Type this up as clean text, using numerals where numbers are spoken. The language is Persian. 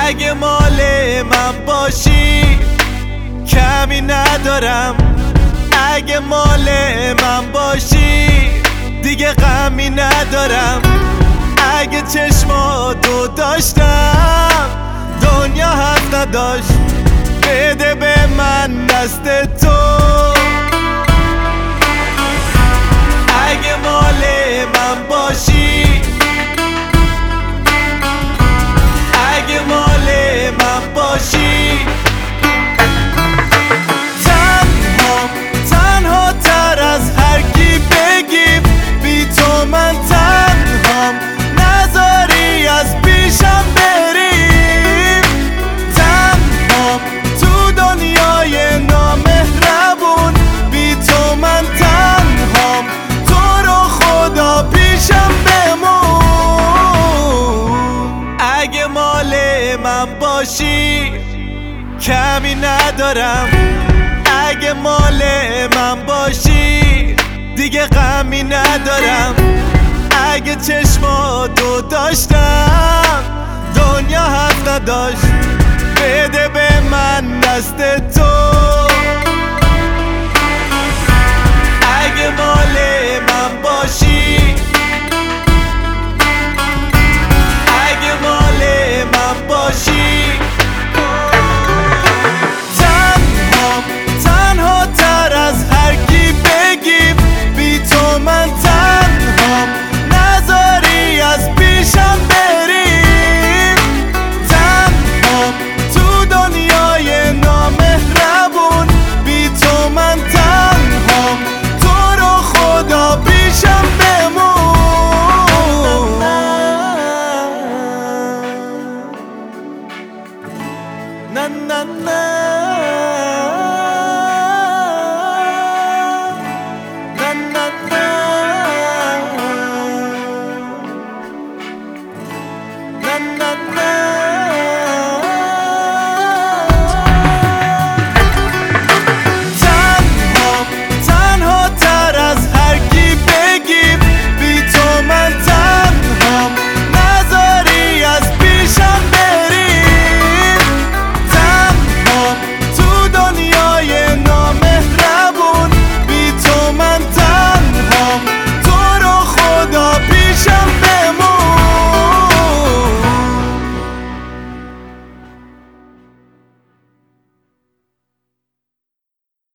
اگه مال من باشی کمی ندارم، اگه مال من باشی دیگه غمی ندارم. اگه چشماتو داشتم دنیا حق نداشت، بده به من دست تو. اگه مال من باشی، اگه مال من باشی، تنها تر از هر کی بگیم بی تو من تنهام، نذاری از پیشم بریم. تنهام تو دنیای نامهربون، بی تو من تنهام، تو رو خدا پیشم بمون. اگه مال من باشی کمی ندارم، اگه مال من باشی دیگه غمی ندارم. اگه چشماتو داشتم دنیا حق نداشت، بده به من دست تو. اگه مال من باشی، اگه مال من باشی، تنها تر از هر کی بگیم بی تو من تنهام، نذاری از پیشم بریم. تنهام تو دنیای نامهربون، بی تو من تنهام، تو رو خدا پیشم بمون. نه نه نه